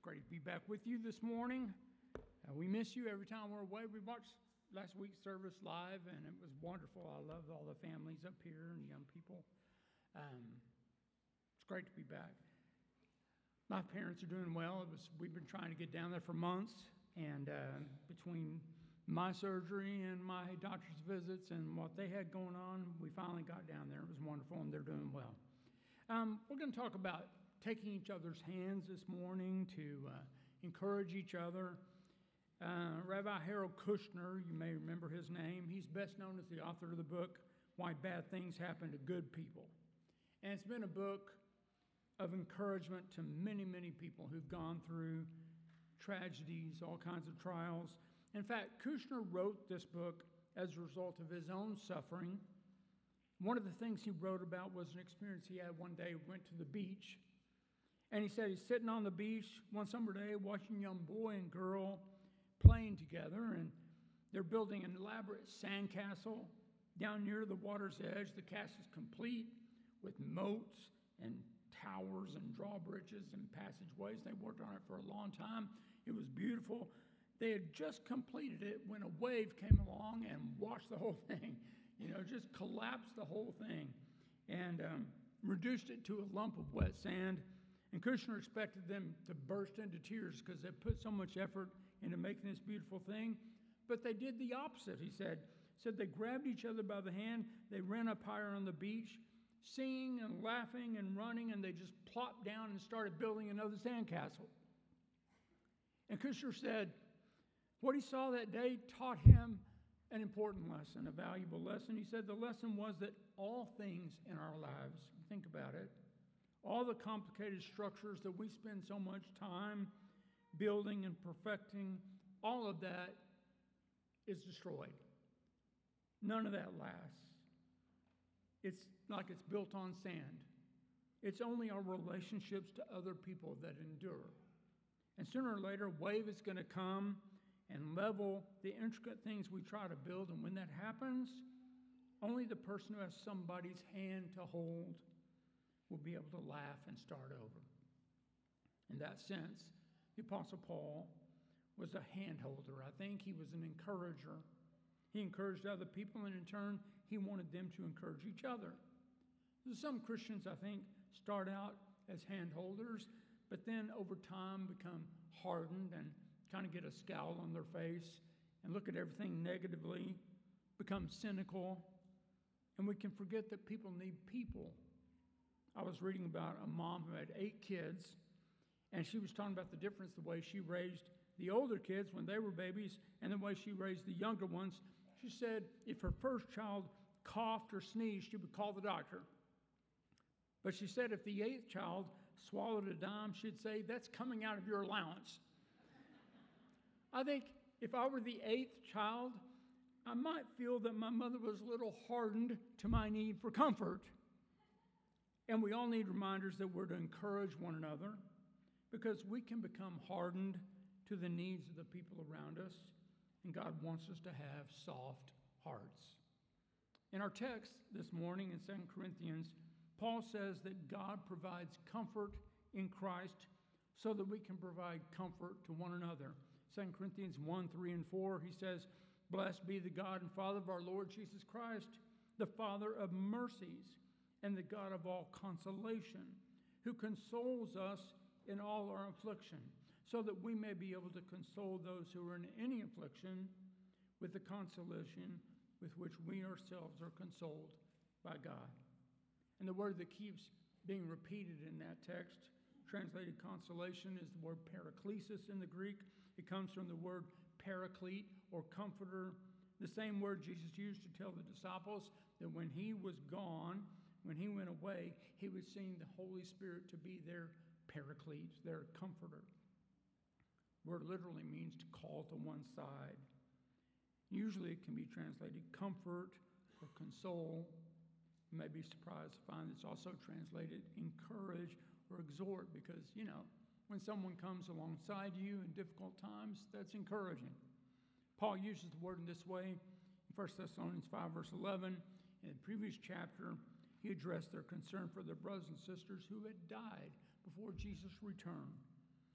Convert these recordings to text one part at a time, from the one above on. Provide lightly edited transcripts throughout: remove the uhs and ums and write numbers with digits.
great to be back with you this morning. We miss you every time we're away. We watched last week's service live, and it was wonderful. I love all the families up here and the young people. It's great to be back. My parents are doing well. We've been trying to get down there for months, and between my surgery and my doctor's visits and what they had going on, we finally got down there. It was wonderful, and they're doing well. We're going to talk about taking each other's hands this morning to encourage each other. Rabbi Harold Kushner, you may remember his name. He's best known as the author of the book, Why Bad Things Happen to Good People. And it's been a book of encouragement to many, many people who've gone through tragedies, all kinds of trials. In fact, Kushner wrote this book as a result of his own suffering. One of the things he wrote about was an experience he had one day. He went to the beach, and he said he's sitting on the beach one summer day watching a young boy and girl playing together, and they're building an elaborate sandcastle down near the water's edge. The castle's complete with moats and towers and drawbridges and passageways. They worked on it for a long time. It was beautiful. They had just completed it when a wave came along and washed the whole thing. Just collapsed the whole thing and reduced it to a lump of wet sand. And Kushner expected them to burst into tears because they put so much effort into making this beautiful thing. But they did the opposite, he said. They grabbed each other by the hand, they ran up higher on the beach, singing and laughing and running, and they just plopped down and started building another sandcastle. And Kushner said what he saw that day taught him an important lesson, a valuable lesson. He said the lesson was that all things in our lives, think about it, all the complicated structures that we spend so much time building and perfecting, all of that is destroyed. None of that lasts. It's like it's built on sand. It's only our relationships to other people that endure. And sooner or later, a wave is going to come and level the intricate things we try to build. And when that happens, only the person who has somebody's hand to hold will be able to laugh and start over. In that sense, the Apostle Paul was a hand holder. I think he was an encourager. He encouraged other people, and in turn, he wanted them to encourage each other. Some Christians, I think, start out as hand holders, but then over time become hardened and kind of get a scowl on their face and look at everything negatively, become cynical, and we can forget that people need people. I was reading about a mom who had 8 kids, and she was talking about the difference, the way she raised the older kids when they were babies and the way she raised the younger ones. She said if her first child coughed or sneezed, she would call the doctor. But she said if the 8th child swallowed a dime, she'd say, that's coming out of your allowance. I think if I were the 8th child, I might feel that my mother was a little hardened to my need for comfort. And we all need reminders that we're to encourage one another because we can become hardened to the needs of the people around us, and God wants us to have soft hearts. In our text this morning in 2 Corinthians, Paul says that God provides comfort in Christ so that we can provide comfort to one another. 2 Corinthians 1, 3, and 4, he says, blessed be the God and Father of our Lord Jesus Christ, the Father of mercies and the God of all consolation, who consoles us in all our affliction, so that we may be able to console those who are in any affliction with the consolation with which we ourselves are consoled by God. And the word that keeps being repeated in that text, translated consolation, is the word paraklesis in the Greek. It comes from the word paraclete or comforter, the same word Jesus used to tell the disciples that when he was gone, when he went away, he was seeing the Holy Spirit to be their paraclete, their comforter. The word literally means to call to one side. Usually it can be translated comfort or console. You may be surprised to find it's also translated encourage or exhort because, when someone comes alongside you in difficult times, that's encouraging. Paul uses the word in this way in 1 Thessalonians 5, verse 11. In the previous chapter, he addressed their concern for their brothers and sisters who had died before Jesus returned.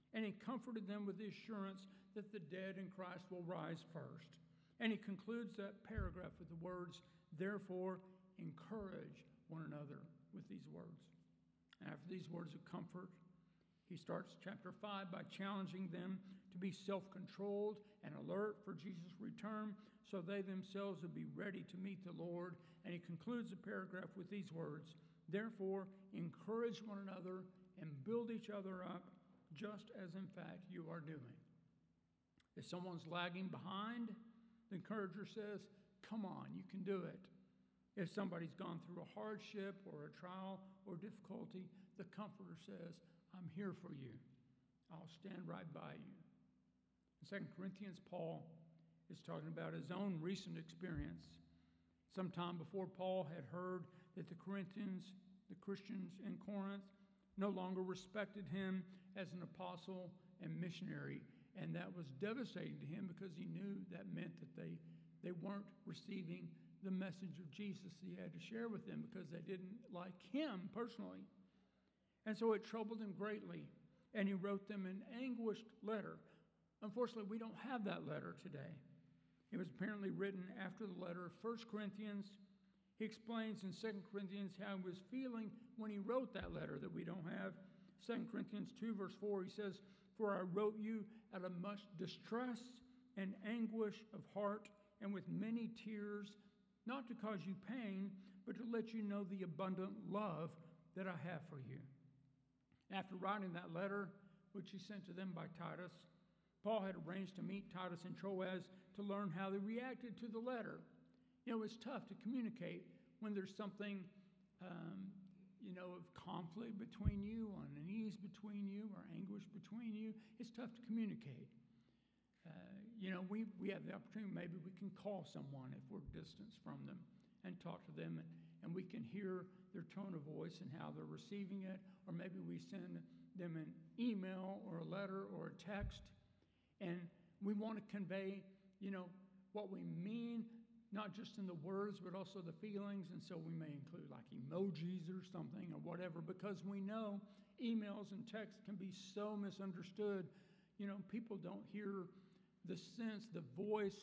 And he comforted them with the assurance that the dead in Christ will rise first. And he concludes that paragraph with the words, therefore, encourage one another with these words. And after these words of comfort, he starts chapter 5 by challenging them to be self-controlled and alert for Jesus' return so they themselves would be ready to meet the Lord. And he concludes the paragraph with these words, therefore, encourage one another and build each other up just as in fact you are doing. If someone's lagging behind, the encourager says, come on, you can do it. If somebody's gone through a hardship or a trial or difficulty, the comforter says, I'm here for you. I'll stand right by you. In 2 Corinthians, Paul is talking about his own recent experience. Sometime before Paul had heard that the Christians in Corinth, no longer respected him as an apostle and missionary, and that was devastating to him because he knew that meant that they weren't receiving the message of Jesus he had to share with them because they didn't like him personally. And so it troubled him greatly, and he wrote them an anguished letter. Unfortunately, we don't have that letter today. It was apparently written after the letter of 1 Corinthians. He explains in 2 Corinthians how he was feeling when he wrote that letter that we don't have. 2 Corinthians 2 verse 4, he says, for I wrote you out of much distress and anguish of heart and with many tears, not to cause you pain, but to let you know the abundant love that I have for you. After writing that letter, which he sent to them by Titus, Paul had arranged to meet Titus and Troas to learn how they reacted to the letter. You know, it's tough to communicate when there's something, of conflict between you, unease between you, or anguish between you. It's tough to communicate. We have the opportunity, maybe we can call someone if we're distanced from them and talk to them, and we can hear their tone of voice and how they're receiving it, or maybe we send them an email or a letter or a text, and we want to convey, what we mean, not just in the words, but also the feelings, and so we may include like emojis or something or whatever, because we know emails and texts can be so misunderstood. People don't hear the sense, the voice,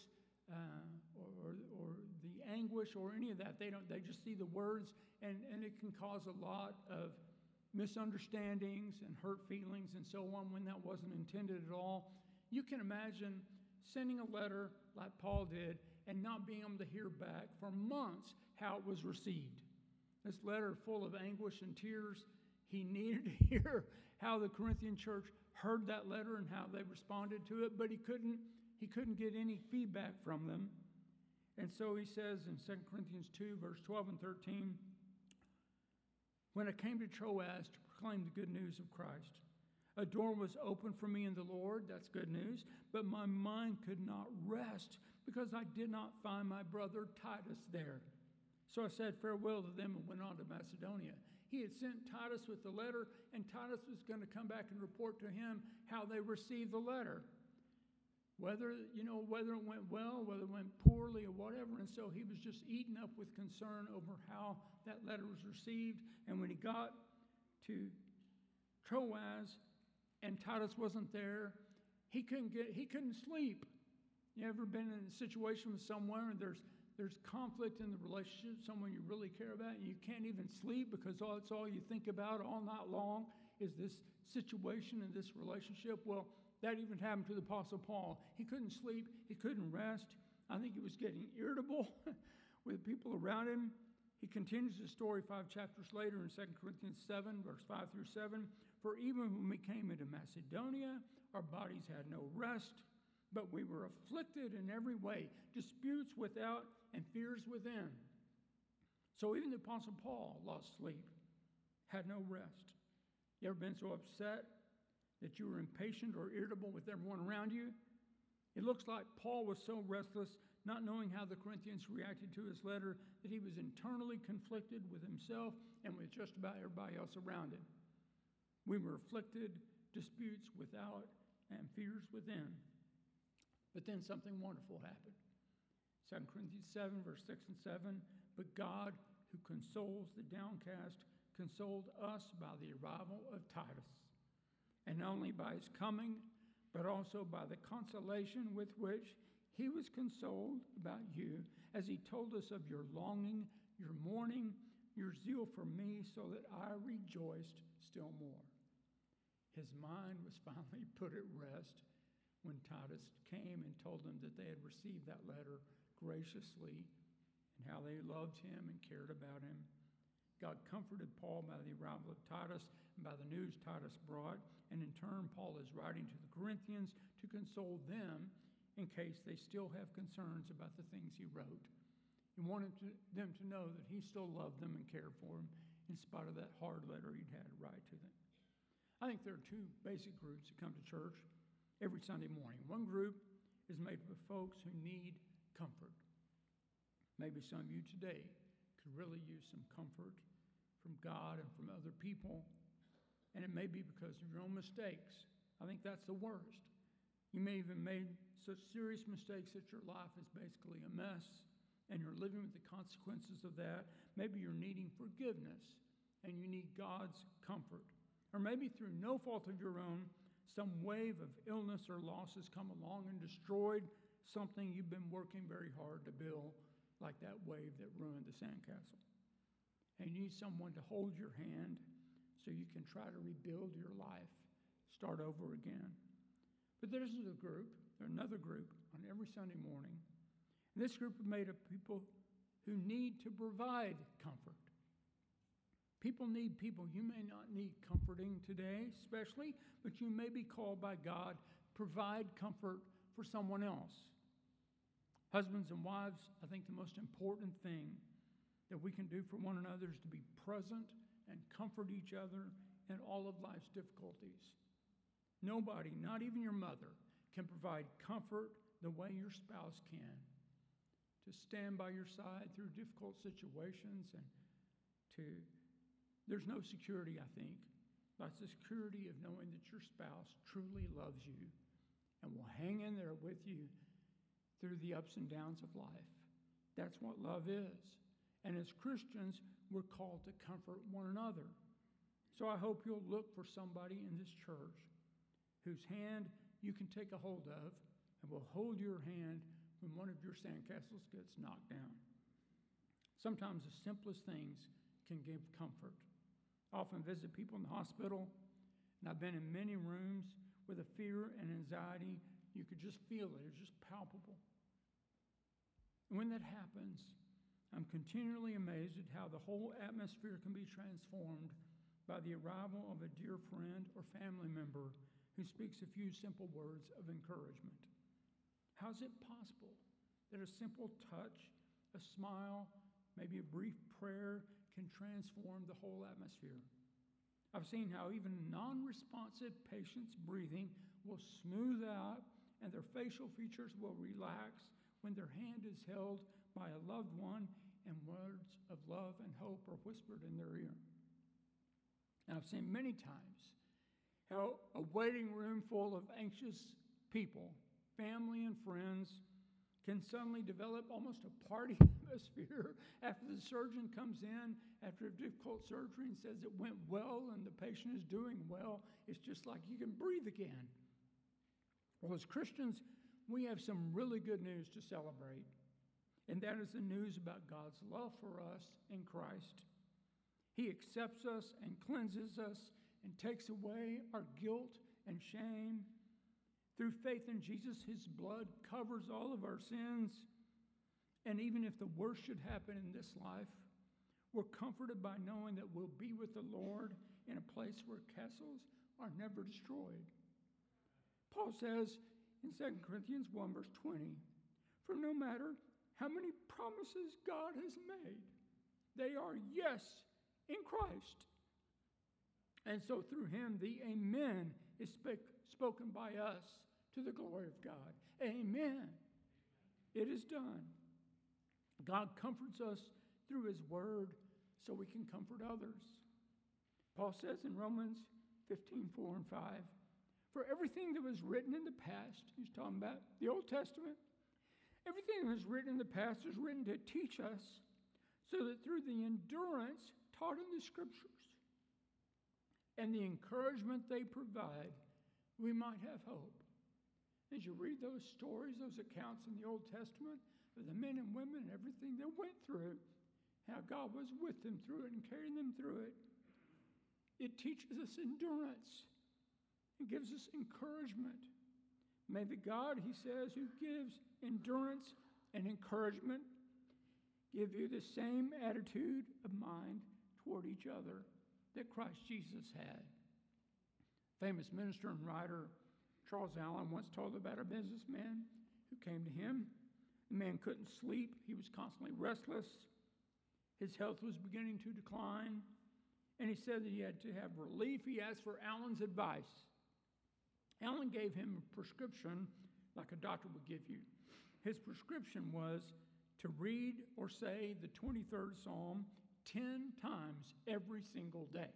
or the anguish or any of that. They just see the words, and it can cause a lot of misunderstandings and hurt feelings and so on when that wasn't intended at all. You can imagine sending a letter like Paul did and not being able to hear back for months how it was received. This letter full of anguish and tears, he needed to hear how the Corinthian church heard that letter and how they responded to it, but he couldn't get any feedback from them. And so he says in 2 Corinthians 2, verse 12 and 13, when I came to Troas to proclaim the good news of Christ, a door was opened for me in the Lord, that's good news, but my mind could not rest because I did not find my brother Titus there. So I said farewell to them and went on to Macedonia. He had sent Titus with the letter, and Titus was going to come back and report to him how they received the letter. Whether it went well, whether it went poorly or whatever. And so he was just eaten up with concern over how that letter was received. And when he got to Troas and Titus wasn't there, he couldn't sleep. You ever been in a situation with someone and there's conflict in the relationship, someone you really care about, and you can't even sleep because it's all you think about all night long is this situation and this relationship? Well, that even happened to the Apostle Paul. He couldn't sleep. He couldn't rest. I think he was getting irritable with people around him. He continues the story 5 chapters later in 2 Corinthians 7, verse 5 through 7. For even when we came into Macedonia, our bodies had no rest, but we were afflicted in every way, disputes without and fears within. So even the Apostle Paul lost sleep, had no rest. You ever been so upset that you were impatient or irritable with everyone around you? It looks like Paul was so restless, not knowing how the Corinthians reacted to his letter, that he was internally conflicted with himself and with just about everybody else around him. We were afflicted, disputes without, and fears within. But then something wonderful happened. 2 Corinthians 7, verse 6 and 7, but God, who consoles the downcast, consoled us by the arrival of Titus. And and not only by his coming, but also by the consolation with which he was consoled about you, as he told us of your longing, your mourning, your zeal for me, so that I rejoiced still more. His mind was finally put at rest when Titus came and told them that they had received that letter graciously and how they loved him and cared about him. God comforted Paul by the arrival of Titus and by the news Titus brought, and in turn, Paul is writing to the Corinthians to console them in case they still have concerns about the things he wrote. He wanted them to know that he still loved them and cared for them in spite of that hard letter he'd had to write to them. I think there are two basic groups that come to church every Sunday morning. One group is made up of folks who need comfort. Maybe some of you today could really use some comfort from God and from other people, and it may be because of your own mistakes. I think that's the worst. You may have even made such serious mistakes that your life is basically a mess, and you're living with the consequences of that. Maybe you're needing forgiveness, and you need God's comfort. Or maybe through no fault of your own, some wave of illness or loss has come along and destroyed something you've been working very hard to build, like that wave that ruined the sandcastle. And you need someone to hold your hand so you can try to rebuild your life, start over again. But there's another group on every Sunday morning. And this group is made of people who need to provide comfort. People need people. You may not need comforting today, especially, but you may be called by God to provide comfort for someone else. Husbands and wives, I think the most important thing that we can do for one another is to be present and comfort each other in all of life's difficulties. Nobody, not even your mother, can provide comfort the way your spouse can. To stand by your side through difficult situations and there's no security, I think. That's the security of knowing that your spouse truly loves you and will hang in there with you through the ups and downs of life. That's what love is. And as Christians, we're called to comfort one another. So I hope you'll look for somebody in this church whose hand you can take a hold of and will hold your hand when one of your sandcastles gets knocked down. Sometimes the simplest things can give comfort. I often visit people in the hospital, and I've been in many rooms with a fear and anxiety. You could just feel it. It's just palpable. And when that happens, I'm continually amazed at how the whole atmosphere can be transformed by the arrival of a dear friend or family member who speaks a few simple words of encouragement. How is it possible that a simple touch, a smile, maybe a brief prayer can transform the whole atmosphere? I've seen how even non-responsive patients' breathing will smooth out and their facial features will relax when their hand is held by a loved one and words of love and hope are whispered in their ear. And I've seen many times how a waiting room full of anxious people, family and friends, can suddenly develop almost a party atmosphere after the surgeon comes in after a difficult surgery and says it went well and the patient is doing well. It's just like you can breathe again. Well, as Christians, we have some really good news to celebrate, and that is the news about God's love for us in Christ. He accepts us and cleanses us and takes away our guilt and shame. Through faith in Jesus, his blood covers all of our sins. And even if the worst should happen in this life, we're comforted by knowing that we'll be with the Lord in a place where castles are never destroyed. Paul says in 2 Corinthians 1, verse 20, "For no matter how many promises God has made, they are yes in Christ. And so through him, the amen is spoken by us to the glory of God." Amen. It is done. God comforts us through his word so we can comfort others. Paul says in Romans 15:4 and 5, "For everything that was written in the past," he's talking about the Old Testament, "everything that was written in the past is written to teach us, so that through the endurance taught in the Scriptures, and the encouragement they provide, we might have hope. As you read those stories, those accounts in the Old Testament of the men and women and everything they went through, how God was with them through it and carrying them through it, it teaches us endurance. It gives us encouragement. May the God, he says, who gives endurance and encouragement give you the same attitude of mind toward each other that Christ Jesus had. Famous minister and writer Charles Allen once told about a businessman who came to him. The man couldn't sleep. He was constantly restless. His health was beginning to decline. And he said that he had to have relief. He asked for Allen's advice. Allen gave him a prescription like a doctor would give you. His prescription was to read or say the 23rd Psalm 10 times every single day.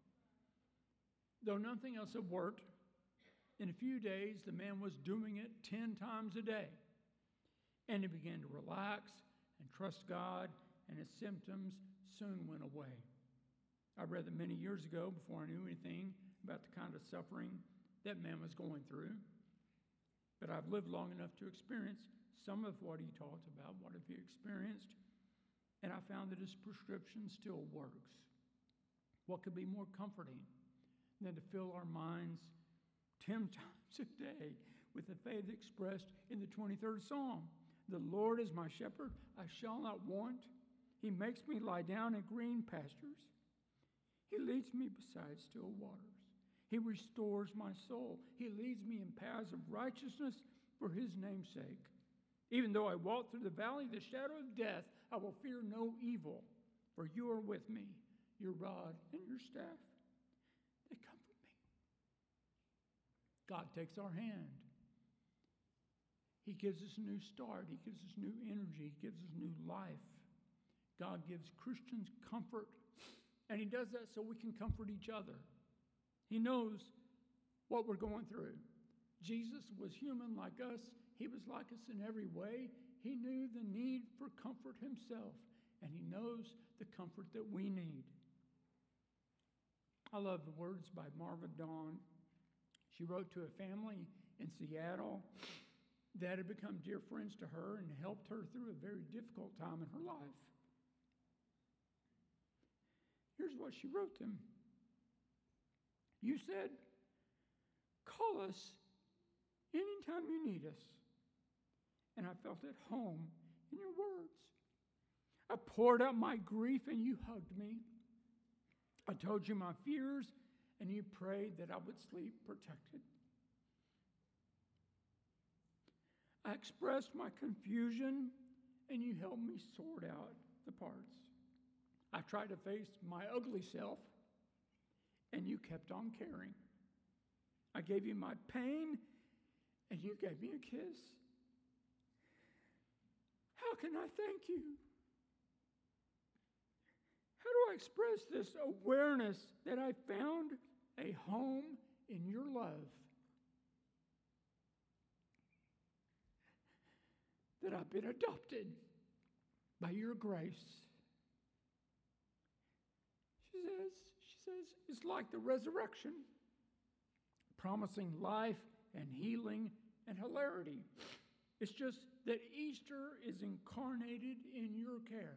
Though nothing else had worked, in a few days the man was doing it 10 times a day. And he began to relax and trust God, and his symptoms soon went away. I read that many years ago before I knew anything about the kind of suffering that man was going through. But I've lived long enough to experience some of what he talked about, what have he experienced, and I found that his prescription still works. What could be more comforting than to fill our minds 10 times a day with the faith expressed in the 23rd Psalm? The Lord is my shepherd, I shall not want. He makes me lie down in green pastures. He leads me beside still waters. He restores my soul. He leads me in paths of righteousness for his name's sake. Even though I walk through the valley of the shadow of death, I will fear no evil, for you are with me. Your rod and your staff, they comfort me. God takes our hand. He gives us a new start. He gives us new energy. He gives us new life. God gives Christians comfort, and he does that so we can comfort each other. He knows what we're going through. Jesus was human like us. He was like us in every way. He knew the need for comfort himself, and he knows the comfort that we need. I love the words by Marva Dawn. She wrote to a family in Seattle that had become dear friends to her and helped her through a very difficult time in her life. Here's what she wrote them. You said, call us anytime you need us. And I felt at home in your words. I poured out my grief and you hugged me. I told you my fears and you prayed that I would sleep protected. I expressed my confusion and you helped me sort out the parts. I tried to face my ugly self and you kept on caring. I gave you my pain and you gave me a kiss. How can I thank you? How do I express this awareness that I found a home in your love? That I've been adopted by your grace. She says, it's like the resurrection, promising life and healing and hilarity. It's just that Easter is incarnated in your care.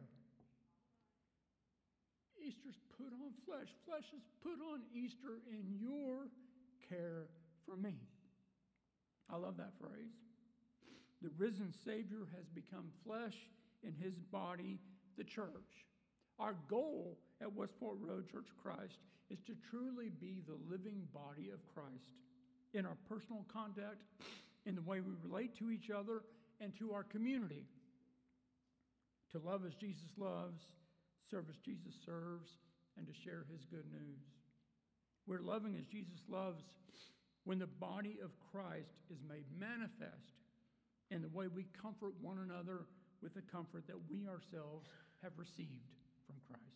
Easter's put on flesh. Flesh is put on Easter in your care for me. I love that phrase. The risen Savior has become flesh in his body, the church. Our goal at Westport Road Church of Christ is to truly be the living body of Christ in our personal conduct, in the way we relate to each other and to our community. To love as Jesus loves, serve as Jesus serves, and to share his good news. We're loving as Jesus loves when the body of Christ is made manifest in the way we comfort one another with the comfort that we ourselves have received from Christ.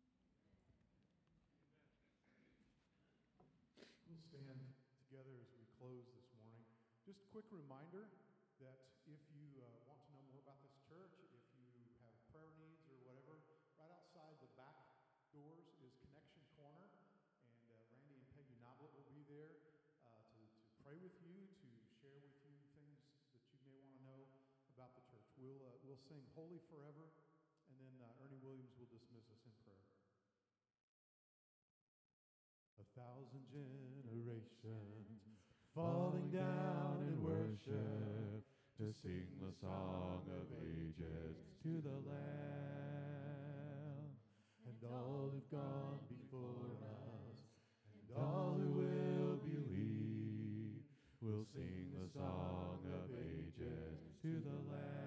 We'll stand together as we close this morning. Just a quick reminder that if you want to know more about this church, if you have prayer needs or whatever, right outside the back doors is Connection Corner, and Randy with you, to share with you things that you may want to know about the church. We'll sing Holy Forever, and then Ernie Williams will dismiss us in prayer. 1,000 generations falling down in worship to sing the song of ages to the Lamb. And all who've gone before us, and all who will believe, will sing the song of ages to the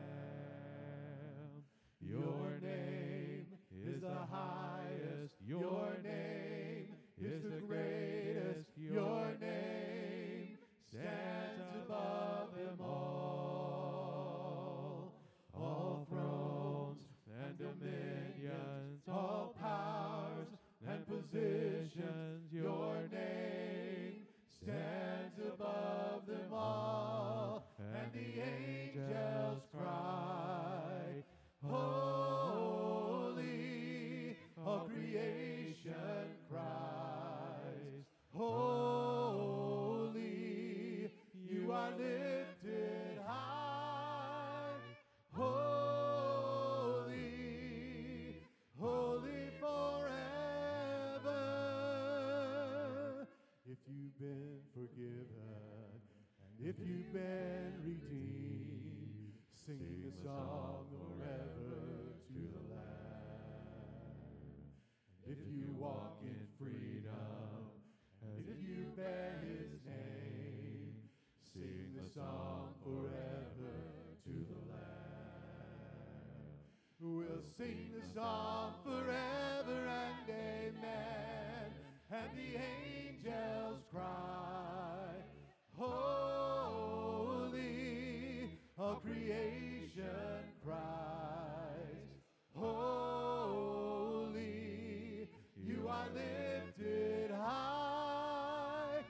Lamb. Your name is the highest, your name is the greatest, your name stands above them all thrones and dominions, all powers and positions, your name stands above them all, and the angels cry, holy, all creation cries, holy, you are lifted high, holy, holy forever. If you've been forgiven, if you've been redeemed, sing the song forever to the Lamb. If you walk in freedom, and if you bear his name, sing the song forever to the Lamb. We'll sing the song forever and amen, and the angels cry, holy, all creation cries, holy, you are lifted high,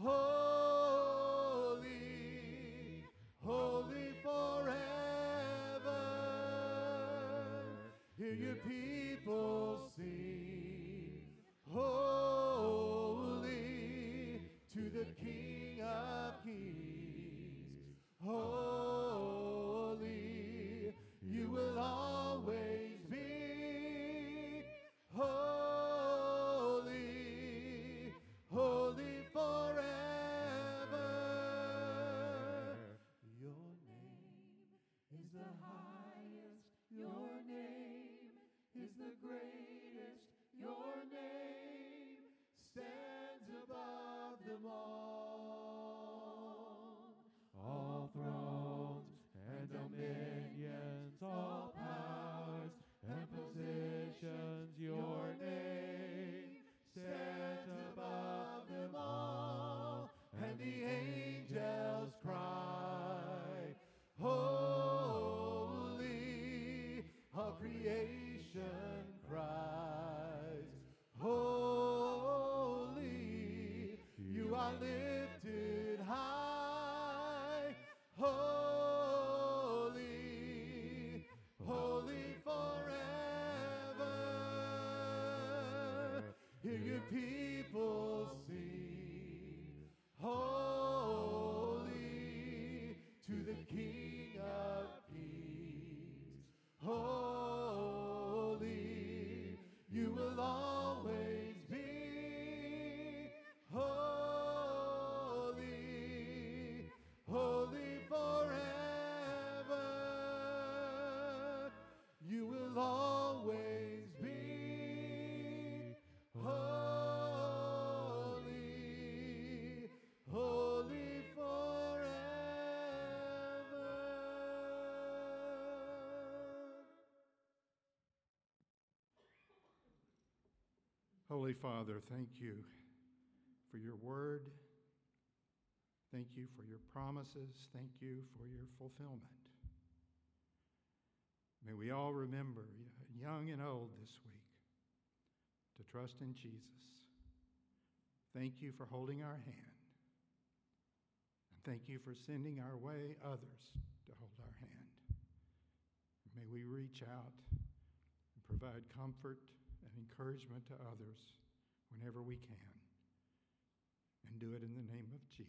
holy, holy forever. Hear your people sing, holy, to the King of Kings, holy, you will always be, holy, holy forever. Your name is the highest, your name is the greatest, your name stands above them all thrones and dominions, all powers and positions, your name stands above them all, and the angels cry, holy, all creation cries, holy, you are lifted high, holy, holy forever. Hear your people sing, holy, to the King of Kings, holy, you will always be, holy, holy forever. You will always be, holy, holy forever. Holy Father, thank you for your word. Thank you for your promises. Thank you for your fulfillment. May we all remember, young and old this week, to trust in Jesus. Thank you for holding our hand. And thank you for sending our way others to hold our hand. May we reach out and provide comfort and encouragement to others whenever we can. And do it in the name of Jesus.